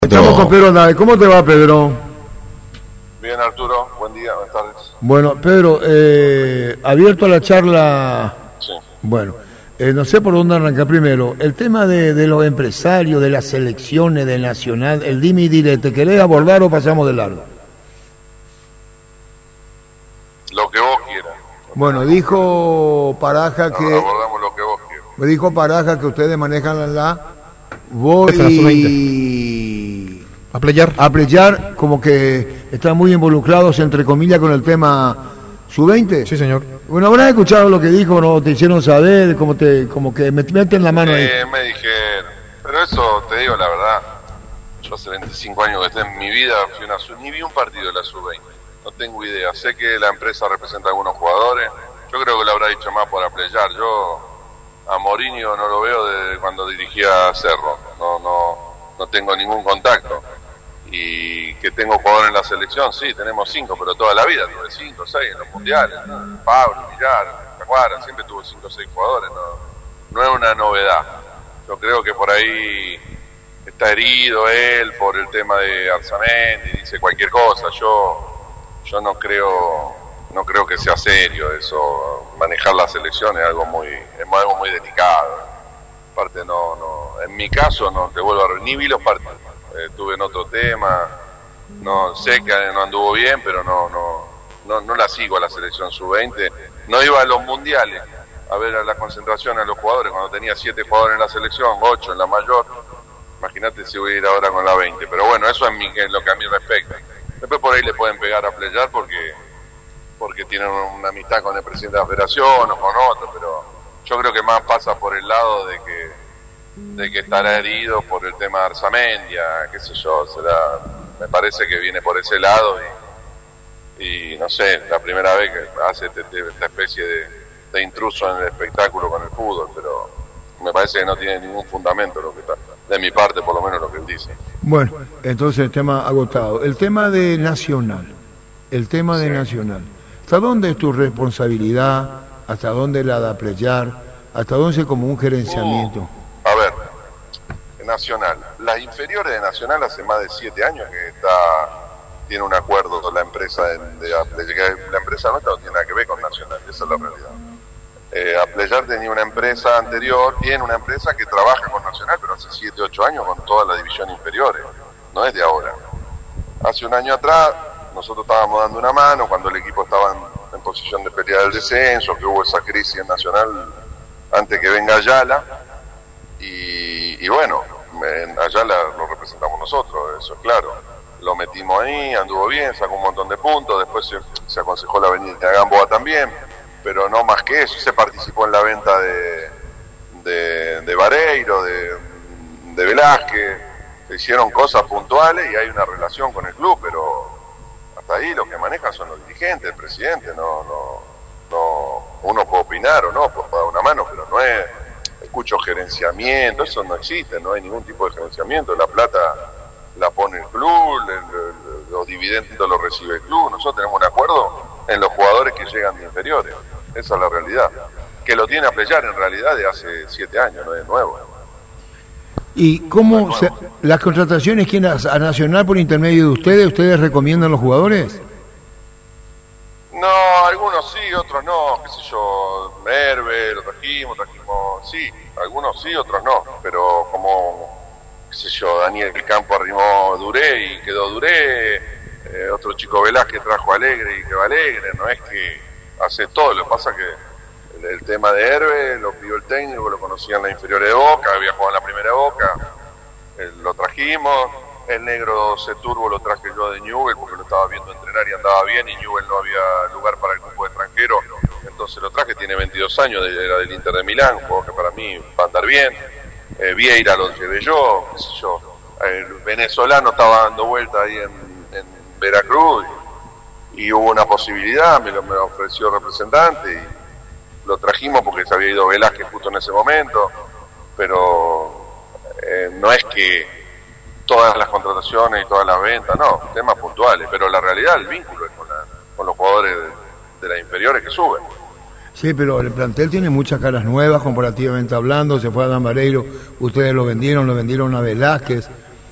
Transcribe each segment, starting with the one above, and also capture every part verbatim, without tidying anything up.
Estamos con Pedro Andrade. ¿Cómo te va, Pedro? Bien, Arturo. Buen día, buenas tardes. Bueno, Pedro, eh, abierto a la charla. Sí. Bueno, eh, no sé por dónde arrancar primero. El tema de, de los empresarios, de las elecciones, de Nacional, el dime y dile, ¿te querés abordar o pasamos de largo? Lo que vos quieras. Bueno, dijo Paraja que... Ahora abordamos lo que vos quieras. Me dijo Paraja que ustedes manejan la... la voy a playar. a playar, como que están muy involucrados, entre comillas, con el tema sub veinte. Sí, señor. Bueno, habrás escuchado lo que dijo, ¿no? Te hicieron saber, como te, como que me meten la mano ahí. Eh, me dijeron, pero eso te digo la verdad, yo hace veinticinco años que estoy en mi vida, fui una sub, ni vi un partido de la sub veinte, no tengo idea, sé que la empresa representa a algunos jugadores, yo creo que lo habrá dicho más por aplayar, yo a Mourinho no lo veo desde cuando dirigía Cerro, no, no, no tengo ningún contacto. Y que tengo jugadores en la selección, sí, tenemos cinco, pero toda la vida tuve cinco, seis en los mundiales, ¿no? Pablo, Villar, Tacuara, siempre tuve cinco o seis jugadores, no, no es una novedad. Yo creo que por ahí está herido él por el tema de Arzamendi, dice cualquier cosa, yo yo no creo no creo que sea serio eso, manejar la selección es algo muy es algo muy delicado. Aparte no no, en mi caso no te vuelvo a re- ni vi los partidos. Estuve en otro tema, no sé que no anduvo bien, pero no no no, no la sigo a la selección sub veinte, no iba a los mundiales a ver a la concentración a los jugadores cuando tenía siete jugadores en la selección, ocho en la mayor, imagínate si voy a ir ahora con la veinte, pero bueno, eso es, mi, es lo que a mí respecta. Después por ahí le pueden pegar a playar porque porque tienen una amistad con el presidente de la federación o con otro, pero yo creo que más pasa por el lado de que de que estará herido por el tema de Arzamendia, qué sé yo, será, me parece que viene por ese lado y, y no sé, la primera vez que hace este, esta especie de, de intruso en el espectáculo con el fútbol, pero me parece que no tiene ningún fundamento lo que está, de mi parte por lo menos lo que él dice. Bueno, entonces el tema agotado. El tema de Nacional, el tema de sí. Nacional, ¿hasta dónde es tu responsabilidad? ¿Hasta dónde la da playar? ¿Hasta dónde es como un gerenciamiento? Uh. A ver, Nacional, las inferiores de Nacional hace más de siete años que está tiene un acuerdo con la empresa de, de, de la empresa nuestra no tiene nada que ver con Nacional, esa es la realidad. Eh, Aplayar tenía una empresa anterior, tiene una empresa que trabaja con Nacional, pero hace siete, ocho años con toda la división inferiores, no es de ahora. Hace un año atrás nosotros estábamos dando una mano cuando el equipo estaba en, en posición de pelea del descenso, que hubo esa crisis en Nacional antes que venga Ayala. Y, y bueno, en Ayala lo representamos nosotros, eso es claro. Lo metimos ahí, anduvo bien, sacó un montón de puntos, después se, se aconsejó la venida de Gamboa también, pero no más que eso, se participó en la venta de, de, de Vareiro, de, de Velázquez, se hicieron cosas puntuales y hay una relación con el club, pero hasta ahí los que manejan son los dirigentes, el presidente, no, no, no, uno puede opinar o no, puede dar una mano, pero no es... escucho gerenciamiento, eso no existe, no hay ningún tipo de gerenciamiento, la plata la pone el club, el, el, los dividendos los recibe el club, nosotros tenemos un acuerdo en los jugadores que llegan de inferiores, esa es la realidad, que lo tiene a playar en realidad de hace siete años, no es nuevo. ¿Y cómo no se, las contrataciones quién a, a Nacional por intermedio de ustedes, ustedes recomiendan los jugadores? No, algunos sí, otros no, qué sé yo, Herbe, lo trajimos, trajimos, sí, algunos sí, otros no, pero como, qué sé yo, Daniel Campo arrimó Duré y quedó Duré, eh, otro chico Velázquez trajo Alegre y quedó Alegre, no es que hace todo, lo que pasa que el, el tema de Herbe lo pidió el técnico, lo conocía en la inferior de Boca, había jugado en la primera de Boca, eh, lo trajimos. El negro Ceturbo lo traje yo de Newell porque lo estaba viendo entrenar y andaba bien y Newell no había lugar para el grupo de extranjeros, entonces lo traje, tiene veintidós años, era del Inter de Milán, un juego que para mí va a andar bien. eh, Vieira lo llevé yo, qué sé yo, el venezolano estaba dando vuelta ahí en, en Veracruz y, y hubo una posibilidad, me lo, me lo ofreció el representante y lo trajimos porque se había ido Velázquez justo en ese momento, pero eh, no es que todas las contrataciones y todas las ventas, no, temas puntuales, pero la realidad, el vínculo es con, la, con los jugadores de, de las inferiores que suben. Sí, pero el plantel tiene muchas caras nuevas, comparativamente hablando, se fue a Dan Vareiro, ustedes lo vendieron, lo vendieron a Velázquez,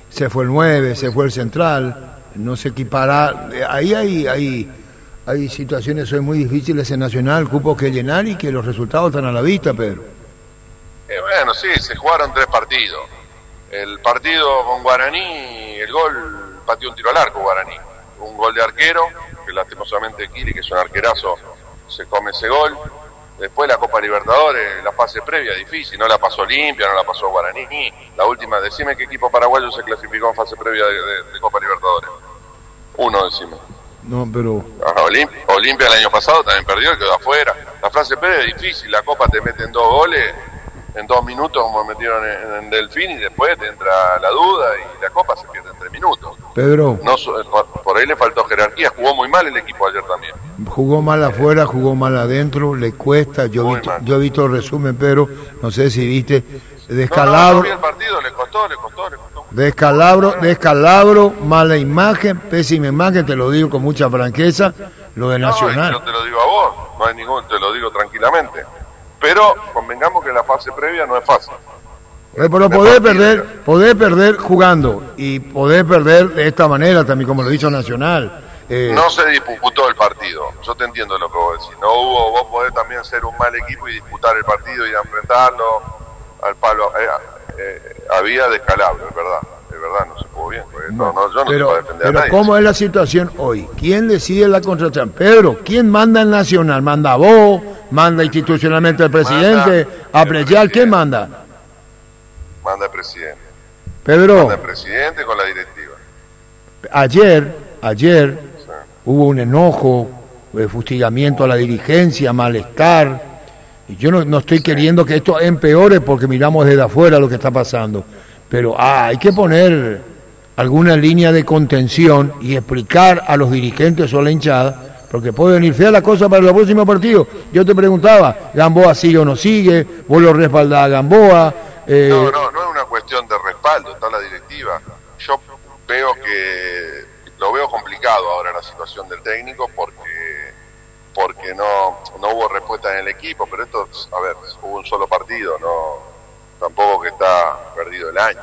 se fue el nueve, se fue el central, no se equipará. Ahí hay, hay, hay situaciones hoy muy difíciles en Nacional, cupos que llenar y que los resultados están a la vista, Pedro. Eh, bueno, sí, se jugaron tres partidos. El partido con Guaraní, el gol, pateó un tiro al arco Guaraní. Un gol de arquero, que lastimosamente Kili, que es un arquerazo, se come ese gol. Después la Copa Libertadores, la fase previa, difícil, no la pasó Olimpia, no la pasó Guaraní. La última, decime qué equipo paraguayo se clasificó en fase previa de, de, de Copa Libertadores. Uno, decime. No, pero... Ajá, Olimpia, Olimpia el año pasado también perdió, quedó afuera. La fase previa es difícil, la Copa te meten dos goles en dos minutos como metieron en, en Delfín y después te entra la duda y la Copa se pierde en tres minutos. Pedro. No, por, por ahí le faltó jerarquía, jugó muy mal el equipo ayer también. Jugó mal afuera, jugó mal adentro, le cuesta, yo, vi, yo he visto el resumen, Pedro, no sé si viste, descalabro. No, no, no, el partido le costó, le costó, le costó. Descalabro, descalabro, mala imagen, pésima imagen, te lo digo con mucha franqueza, lo de Nacional. No, yo te lo digo a vos, no hay ningún, te lo digo tranquilamente. Pero convengamos que la fase previa no es fácil. Pero poder perder, poder perder jugando y poder perder de esta manera también, como lo hizo Nacional. Eh... No se disputó el partido, yo te entiendo lo que vos decís. No hubo, vos podés también ser un mal equipo y disputar el partido y enfrentarlo al palo. Eh, eh, había descalabro, es verdad, es verdad, no se pudo bien. No, no, yo no pero, puedo defender pero a nadie. ¿cómo es la situación hoy? ¿Quién decide la contratación? Pedro, ¿quién manda el Nacional? ¿Manda vos? ¿Manda institucionalmente el presidente? ¿A Preyal? ¿Quién manda? Manda el presidente. Pedro. Manda el presidente con la directiva. Ayer, ayer, sí. Hubo un enojo, eh, fustigamiento a la dirigencia, malestar. Y yo no, no estoy sí. queriendo que esto empeore porque miramos desde afuera lo que está pasando. Pero ah, hay que poner alguna línea de contención y explicar a los dirigentes o a la hinchada, porque puede venir fea la cosa para el próximo partido. Yo te preguntaba, ¿Gamboa sigue o no sigue? ¿Vos lo respaldás a Gamboa? Eh... No, no, no es una cuestión de respaldo, está la directiva. Yo veo que lo veo complicado ahora la situación del técnico porque porque no no hubo respuesta en el equipo, pero esto, a ver, hubo un solo partido, no tampoco que está perdido el año.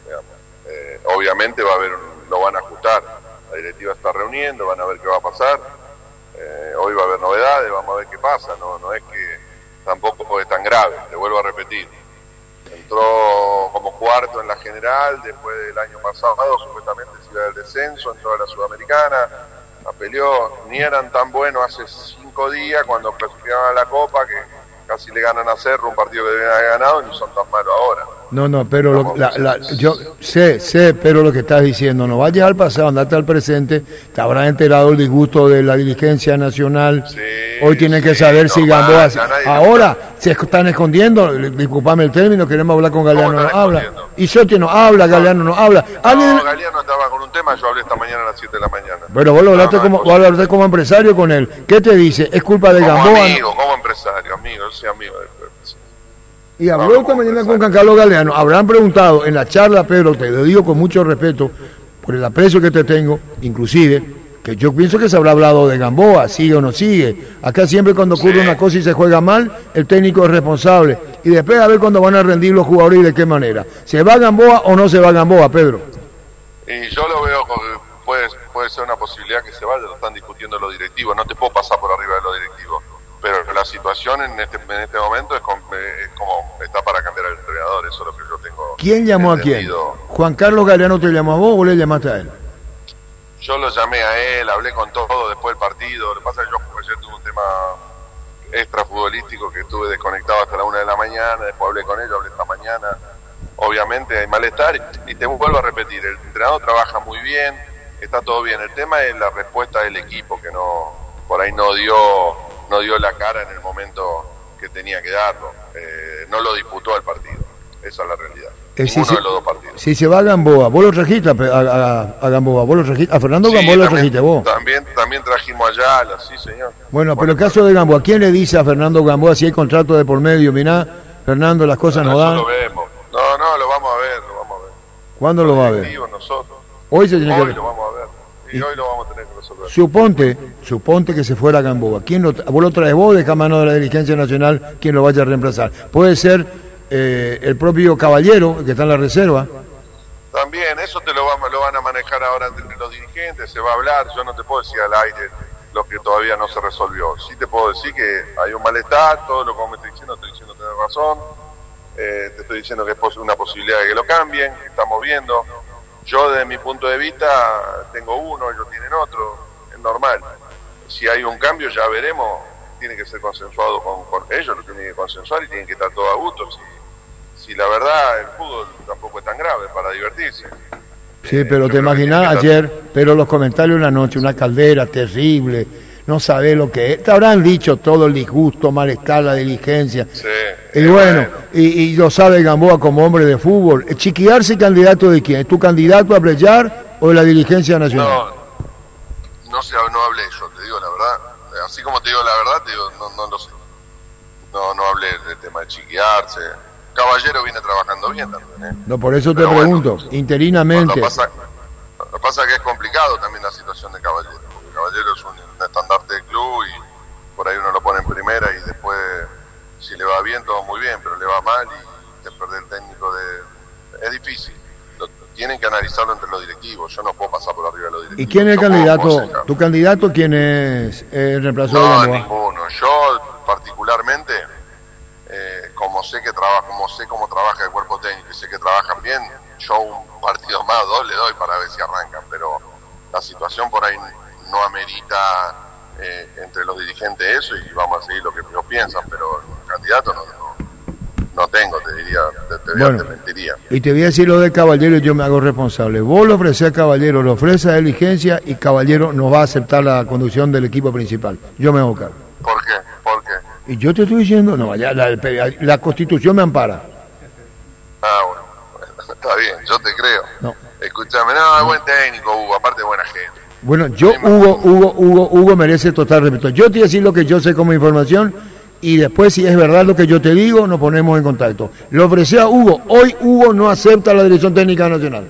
Eh, obviamente va a haber, un, lo van a ajustar. La directiva está reuniendo, van a ver qué va a pasar. Eh, hoy va a haber novedades, vamos a ver qué pasa. No, no es que tampoco es tan grave, te vuelvo a repetir. Entró como cuarto en la general, después del año pasado, supuestamente se iba del descenso, entró a la Sudamericana, la peleó, ni eran tan buenos hace cinco días cuando clasificaban a la Copa, que casi le ganan a Cerro, un partido que deben haber ganado, ni son tan malos ahora. No, no, pero lo, la, la, yo sé, sé, pero lo que estás diciendo, no vayas al pasado, andate al presente, te habrás enterado el disgusto de la dirigencia nacional, sí, hoy tienen sí, que saber no si Gamboa, ahora se están escondiendo, disculpame el término, queremos hablar con Galeano, no habla, y Sotti no habla, Galeano no habla. No, ¿alguien... Galeano estaba con un tema, yo hablé esta mañana a las siete de la mañana. Pero vos lo hablaste, no, no, como, vos hablaste como empresario con él, ¿qué te dice? ¿Es culpa de como Gamboa? Amigo, como empresario, amigo, yo soy amigo de Y habló esta mañana con Giancarlo Galeano. Habrán preguntado en la charla, Pedro, te lo digo con mucho respeto, por el aprecio que te tengo, inclusive, que yo pienso que se habrá hablado de Gamboa, sigue o no sigue. Acá siempre cuando ocurre sí. una cosa y se juega mal, el técnico es responsable. Y después a ver cuándo van a rendir los jugadores y de qué manera. ¿Se va Gamboa o no se va Gamboa, Pedro? Y yo lo veo, puede, puede ser una posibilidad que se vaya, lo están discutiendo los directivos. No te puedo pasar por arriba de los directivos. Pero la situación en este, en este momento es como, es como está para cambiar al entrenador, eso es lo que yo tengo. ¿Quién llamó entendido. a quién? ¿Juan Carlos Galeano te llamó a vos o le llamaste a él? Yo lo llamé a él, hablé con todo después del partido. Lo que pasa es que yo ayer tuve un tema extra futbolístico que estuve desconectado hasta la una de la mañana, después hablé con él, hablé esta mañana. Obviamente hay malestar y te vuelvo a repetir, el entrenador trabaja muy bien, está todo bien. El tema es la respuesta del equipo que no por ahí no dio... no dio la cara en el momento que tenía que darlo, eh, no lo disputó el partido, esa es la realidad, eh, ninguno si de los dos partidos. Si se va a Gamboa, vos lo trajiste a, a, a Gamboa, vos lo trajiste, a Fernando sí, Gamboa lo trajiste vos. También, también trajimos allá, sí señor. Bueno, bueno, pero el caso de Gamboa, ¿quién le dice a Fernando Gamboa si hay contrato de por medio? Mirá, Fernando, las cosas no, no dan. Lo vemos. No, no, lo vamos a ver, lo vamos a ver. ¿Cuándo lo va a ver? Nosotros. Hoy se tiene hoy que lo vamos a ver. Y hoy lo vamos a tener que resolver. Suponte, suponte que se fuera Gamboa. ¿Quién lo, vos lo traes vos, deja mano de la dirigencia nacional, quien lo vaya a reemplazar? Puede ser eh, el propio Caballero, que está en la reserva. También, eso te lo, va, lo van a manejar ahora entre los dirigentes, se va a hablar, yo no te puedo decir al aire lo que todavía no se resolvió. Sí te puedo decir que hay un malestar, todo lo que me estoy diciendo, estoy diciendo tener razón, eh, te estoy diciendo que es una posibilidad de que lo cambien, que estamos viendo. Yo desde mi punto de vista tengo uno, ellos tienen otro, es normal. Si hay un cambio ya veremos, tiene que ser consensuado con, con ellos, lo tienen que consensuar y tienen que estar todos a gusto. Si, si la verdad el fútbol tampoco es tan grave para divertirse. Sí, pero eh, te imaginas ayer, pero los comentarios de la noche, una caldera terrible, no sabés lo que es. Te habrán dicho todo el disgusto, malestar, la diligencia. Sí, y bueno, bueno. Y, y lo sabe Gamboa como hombre de fútbol. ¿Chiquiarse candidato de quién? ¿Es tu candidato a Brellar o de la dirigencia nacional? No, no sé, no hablé yo, te digo la verdad. Así como te digo la verdad, te digo, no, no lo sé. No, no hablé del tema de chiquearse. Caballero viene trabajando bien también, ¿eh? No, por eso te Pero pregunto, bueno, interinamente. Lo pasa, lo pasa que es complicado también la situación de Caballero, porque Caballero es un, un estandarte del club y por ahí uno lo pone en primera y después, si le va bien, todo muy bien, pero le va mal y te pierde el técnico de... Es difícil. Lo, tienen que analizarlo entre los directivos, yo no puedo pasar por arriba de los directivos. ¿Y quién es el no candidato? ¿Tu candidato quién es el reemplazador no, de Gamboa? Ninguno. Yo particularmente... Eh, como sé que trabaja, como sé cómo trabaja el cuerpo técnico y sé que trabajan bien, yo un partido más, dos le doy para ver si arrancan, pero la situación por ahí no amerita eh, entre los dirigentes eso y vamos a seguir lo que ellos piensan, pero candidato no, no, no tengo, te diría, te, te, bueno, te mentiría. Y te voy a decir lo de Caballero y yo me hago responsable. Vos lo ofrecés a Caballero, lo ofreces a diligencia y Caballero no va a aceptar la conducción del equipo principal. Yo me hago cargo. ¿Por qué? ¿Por qué? Y yo te estoy diciendo, no, ya la, la Constitución me ampara. Ah, bueno, está bien, yo te creo. No. Escúchame, no, es buen técnico, Hugo, aparte buena gente. Bueno, yo, Hugo, Hugo, Hugo, Hugo merece total respeto. Yo te voy a decir lo que yo sé como información y después, si es verdad lo que yo te digo, nos ponemos en contacto. Le ofrecí a Hugo, hoy Hugo no acepta la Dirección Técnica Nacional.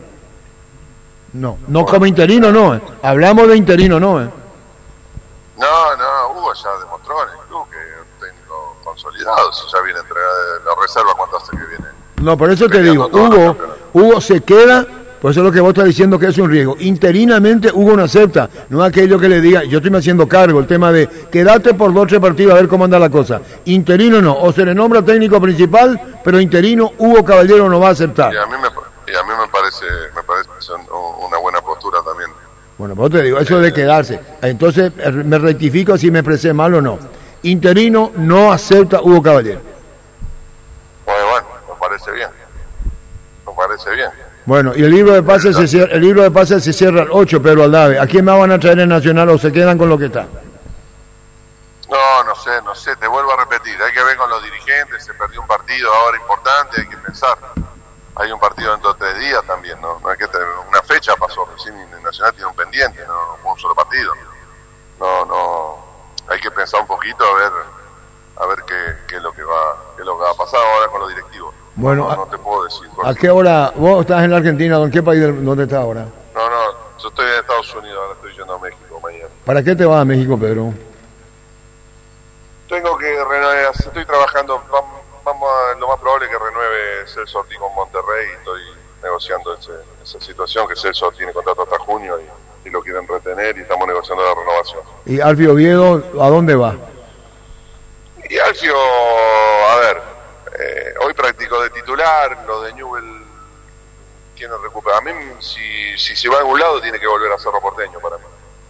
No, no bueno, como interino, no, ¿eh? Hablamos de interino, no, ¿eh? No, no, Hugo ya demostró en el club que es un técnico consolidado, si ya viene entregada la reserva, ¿cuánto hace que viene? No, por eso te digo, Hugo, Hugo se queda, por eso es lo que vos estás diciendo que es un riesgo. Interinamente Hugo no acepta, no es aquello que le diga, yo estoy me haciendo cargo, el tema de quédate por dos o tres partidos a ver cómo anda la cosa. Interino no, o se le nombra técnico principal, pero interino Hugo Caballero no va a aceptar. Y a mí me, y a mí me parece, me parece una buena postura también. Bueno, pues te digo, eso de quedarse. Entonces, me rectifico si me expresé mal o no. Interino no acepta Hugo Caballero. Pues bueno, me parece bien. Me parece bien. Bueno, y el libro de pases se cierra, el libro de pases se cierra el ocho, Pedro Aldave. ¿A quién más van a traer en Nacional o se quedan con lo que está? No, no sé, no sé, te vuelvo a repetir. Hay que ver con los dirigentes, se perdió un partido ahora importante, hay que pensar. Hay un partido dentro de tres días también, ¿no? No hay que tener una fecha, pasó recién y el Nacional tiene un pendiente, no, no un solo partido. No, no, hay que pensar un poquito a ver, a ver qué, qué es lo que va, qué es lo que va a pasar ahora con los directivos. Bueno, no, no te puedo decir. ¿A qué hora? ¿Vos estás en la Argentina? ¿En qué país? ¿Dónde estás ahora? No, no, yo estoy en Estados Unidos, ahora estoy yendo a México mañana. ¿Para qué te vas a México, Pedro? Tengo que renovar, estoy trabajando, vamos, vamos a, lo más probable es que renueve Celso Ortiz con Monterrey, estoy negociando ese, esa situación, que Celso tiene contrato hasta junio y, y lo quieren retener y estamos negociando la renovación. ¿Y Alfio Oviedo a dónde va? Y Alfio, a ver, eh, hoy practicó de titular, lo de Newell tiene recuperar. A mí, si, si se va a algún lado, tiene que volver a Cerro Porteño para mí.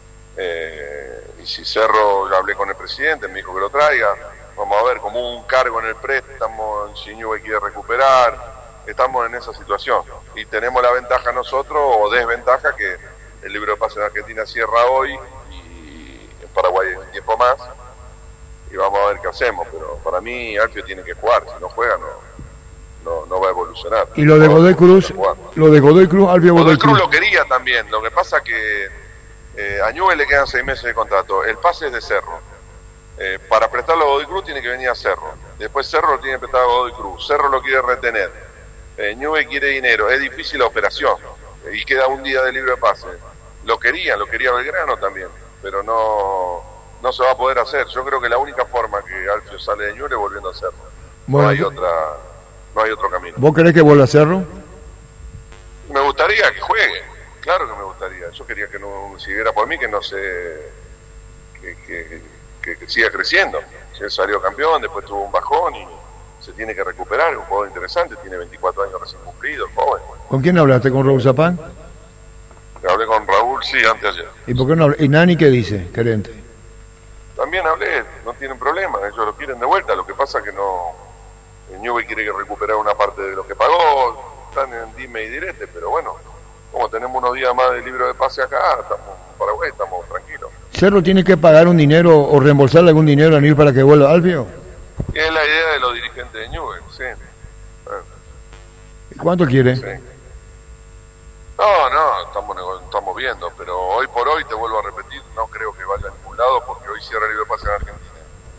Eh, y si Cerro, ya hablé con el presidente, me dijo que lo traiga. Vamos a ver, como un cargo en el préstamo, si Newell quiere recuperar. Estamos en esa situación y tenemos la ventaja nosotros o desventaja que el libro de pases en Argentina cierra hoy y en Paraguay hay un tiempo más y vamos a ver qué hacemos, pero para mí Alfio tiene que jugar, si no juega no no, no va a evolucionar. Y lo de Godoy Cruz, lo de Godoy Cruz, Alfio Godoy, Godoy Cruz Cruz lo quería también, lo que pasa que eh, a Newell le quedan seis meses de contrato, el pase es de Cerro. Eh, para prestarlo a Godoy Cruz tiene que venir a Cerro, después Cerro lo tiene que prestar a Godoy Cruz, Cerro lo quiere retener. Eh, Newell quiere dinero, es difícil la operación eh, y queda un día de libre pase. Lo querían, lo quería Belgrano también, pero no no se va a poder hacer. Yo creo que la única forma que Alfio sale de Newell es volviendo a Cerro. Bueno, no hay otra, no hay otro camino. ¿Vos querés que vuelva a Cerro? Me gustaría que juegue, claro que me gustaría. Yo quería que no, si era por mí, que no se, que, que, que, que siga creciendo. Si él salió campeón, después tuvo un bajón y se tiene que recuperar. Es un jugador interesante, tiene veinticuatro años recién cumplidos, joven. ¿Con quién hablaste? ¿Con Raúl Zapán? Hablé con Raúl, sí, antes de ayer. ¿Y por qué no hablé? ¿Y Nani qué dice, gerente? También hablé, no tienen problema, ellos lo quieren de vuelta. Lo que pasa es que no, el Newell's quiere que recuperar una parte de lo que pagó. Están en dime y direte, pero bueno, como tenemos unos días más de libro de pase acá, estamos en Paraguay, estamos tranquilos. ¿Cerro tiene que pagar un dinero o reembolsarle algún dinero a Newell's para que vuelva Alfio? Es la idea de los dirigentes de Newell's, sí. ¿Y cuánto quiere? Sí. No, no, estamos, estamos viendo, pero hoy por hoy, te vuelvo a repetir, no creo que vaya a ningún lado porque hoy cierra el libro de pase en Argentina.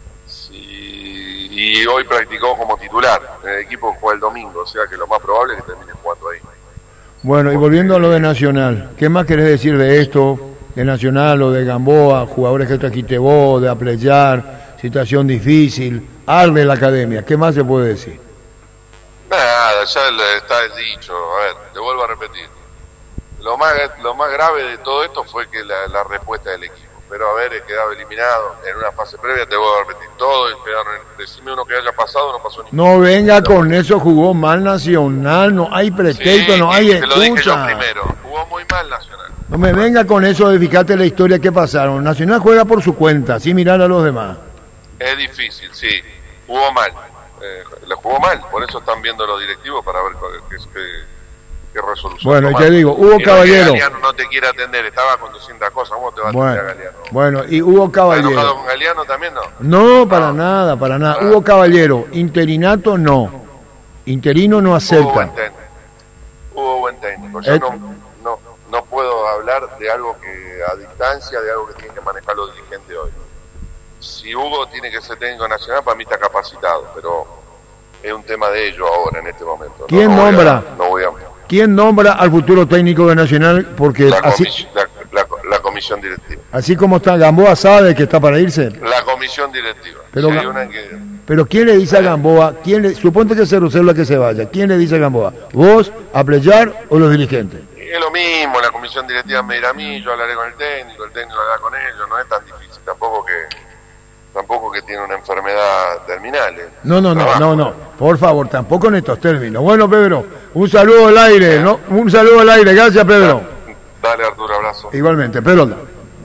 Sí, y hoy practicó como titular, el equipo juega el domingo, o sea que lo más probable es que termine jugando ahí. Bueno, y volviendo a lo de Nacional, ¿qué más querés decir de esto, de Nacional o de Gamboa, jugadores que trajiste vos, de Aprellar, situación difícil, arde la academia, ¿qué más se puede decir? Nada, ya está dicho, a ver, te vuelvo a repetir, lo más, lo más grave de todo esto fue que la, la respuesta del equipo. Pero haber quedado eliminado en una fase previa, te voy a repetir todo, y quedaron, decime uno que haya pasado, no pasó ni. No venga con eso, jugó mal Nacional, no hay pretexto, sí, no hay excusa. Te lo dije yo primero, jugó muy mal Nacional. No me venga con eso de fíjate la historia que pasaron. Nacional juega por su cuenta, sin mirar a los demás. Es difícil, sí, jugó mal, eh, le jugó mal, por eso están viendo los directivos para ver qué es que... ¿Qué resolución? Bueno, y te digo, Hugo y Caballero. No, Galeano no te quiere atender, estaba con doscientas cosas, ¿cómo te va a bueno, atender a Galeano? Bueno, y Hugo Caballero. ¿Estás enojado con Galeano también, no? No, para no. nada, para nada. Ah. Hugo Caballero, interinato no. Interino no acepta. Hubo buen técnico. Hubo buen técnico. Yo eh. no, no, no puedo hablar de algo que a distancia, de algo que tienen que manejar los dirigentes hoy. Si Hugo tiene que ser técnico nacional, para mí está capacitado, pero es un tema de ellos ahora, en este momento. ¿Quién no, no nombra? A, no voy a... ¿Quién nombra al futuro técnico de Nacional? Porque la, así, comis la, la, la comisión directiva. Así como está, Gamboa sabe que está para irse. La comisión directiva. Pero, si hay una que... pero ¿quién le dice a Gamboa? ¿Quién le, suponte que Cerro Célula que se vaya. ¿Quién le dice a Gamboa? ¿Vos, Aprellar o los dirigentes? Es lo mismo, la comisión directiva me dirá a mí, yo hablaré con el técnico, el técnico hablará con ellos, no es tan difícil, tampoco que tampoco que tiene una enfermedad terminal. ¿eh? No, no, no, no, no, por favor, tampoco en estos términos. Bueno, Pedro, un saludo al aire, ¿no? Un saludo al aire, gracias, Pedro. Dale, Arturo, abrazo. Igualmente, Pedro.